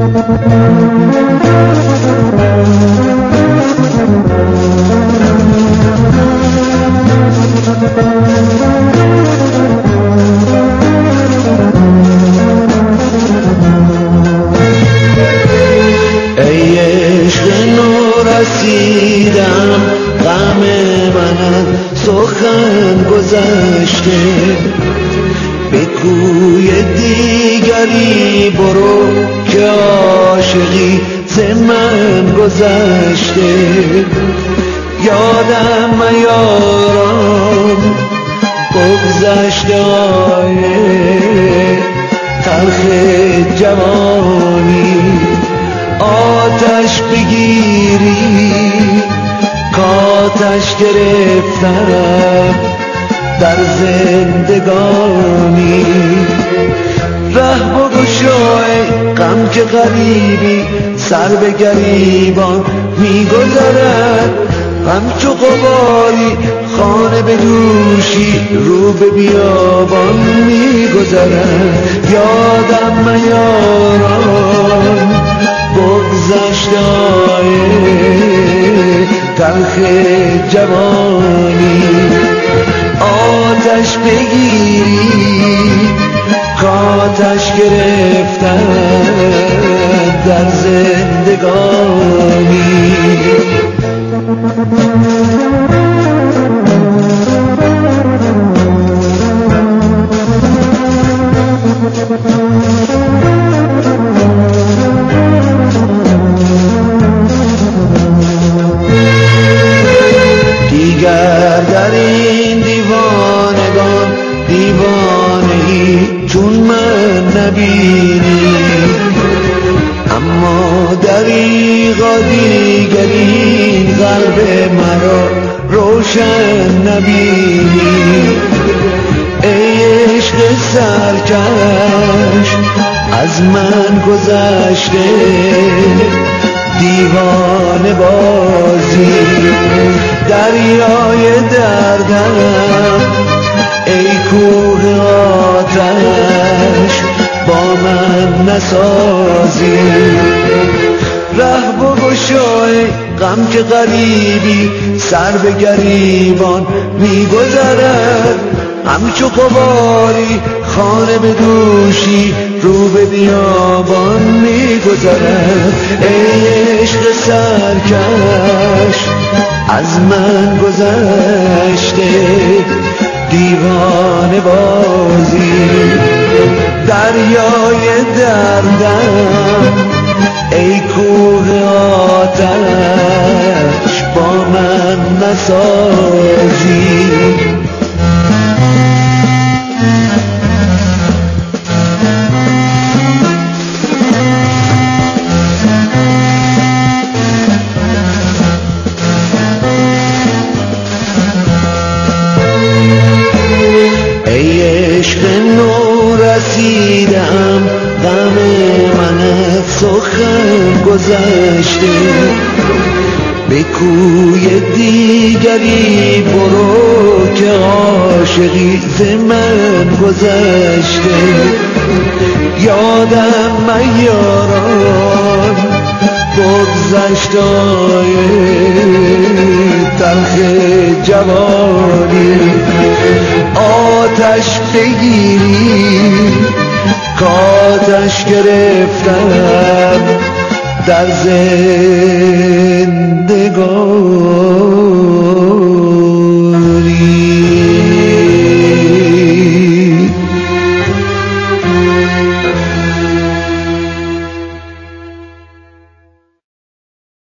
ای عشق نورسیدم غم من سخن گذشته، به کوی دیگری برو که عاشقی ز من گذشته. یادم میارم بگذشته های تلخ جوانی، آتش بگیری کاتش گرفتم در زندگانی. ره بگشای غم که غریبی سر به گریبان میگذرد، همچو غباری خانه به دوشی رو به بیابان میگذرد. یادم میارم بگذشته های تلخ جوانی، آتش بگیری کاتش گرفتن در زندگانی. دیگر در این دیوانگان دیوانه‌ای چون من نبینی، اما دریغا دیگر این قلب مرا روشن نبینی. ای عشق سرکش از من گذشته دیوانه بازی، دریای دردم ای کوه آتش با من نسازی. ره بگشای غم که غریبی سر به گریبان میگذرد، همچو غباری خانه به دوشی رو به بیابان میگذرد. ای عشق سرکش از من گذشته دیوانه بازی، دریای دردم ای کوه آتش با من نسازی. ای عشق نورسیدم غم من سخن گذشته، به کوی دیگری برو که عاشقی ز من گذشته. یادم میارم بگذشته های تلخ جوانی، آتش بگیری کاتش گرفتم در زندگانی.